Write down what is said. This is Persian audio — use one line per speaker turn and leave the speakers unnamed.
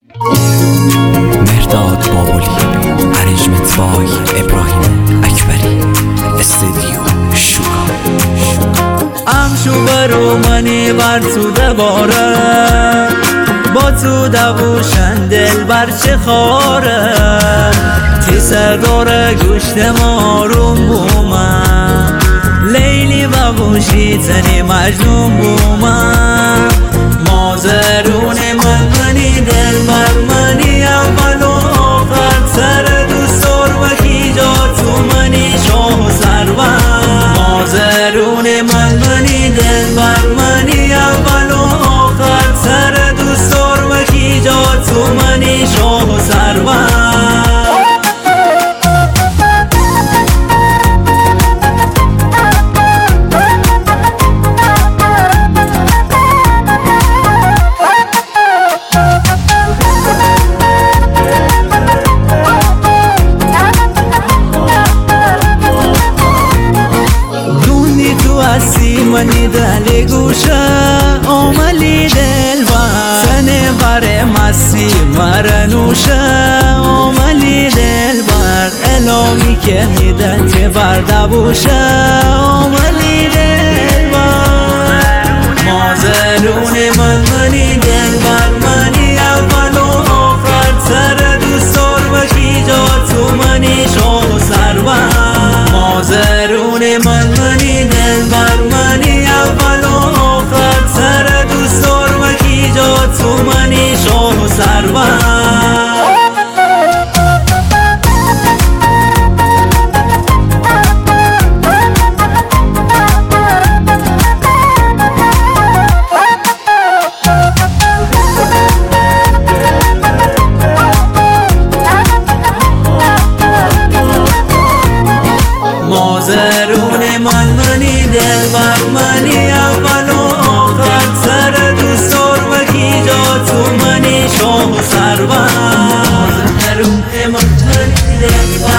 مهرداد بابولی، ارنجمنت بای ابراهیم اکبری، استدیو شوکا.
امشو برو منی بر تو دباره، با تو دووشن دل بر چه خاره، تی سرداره گوشت ماروم بومم، لیلی بابوشی تنی مجنون بومم، مازرون منی دل بر منی اول و آخر، سر دوستار و کیجا تو منی شاه و سرور، مازرون منی دل بر منی اول و آخر، سر دوستار و کیجا تو منی شاه و سرور. منی دل گوشه آملی دل بر سنه بر مسی مرنوشه، آملی دل بر الهی که میدت بر دبوشه، آملی دل بر مازلون منی دل بر منی اول و آخر، سر دوستار و کیجا تو منی شاه و سرور، مازلون منی دل بر منی اول و آخر، سر دوستار و کیجا تو منی شاه و سرور. مازرون منی دل بر منی اول و آخر، سر دوستار و کیجا تو منی شاه و سرور، مازرون منی دل بر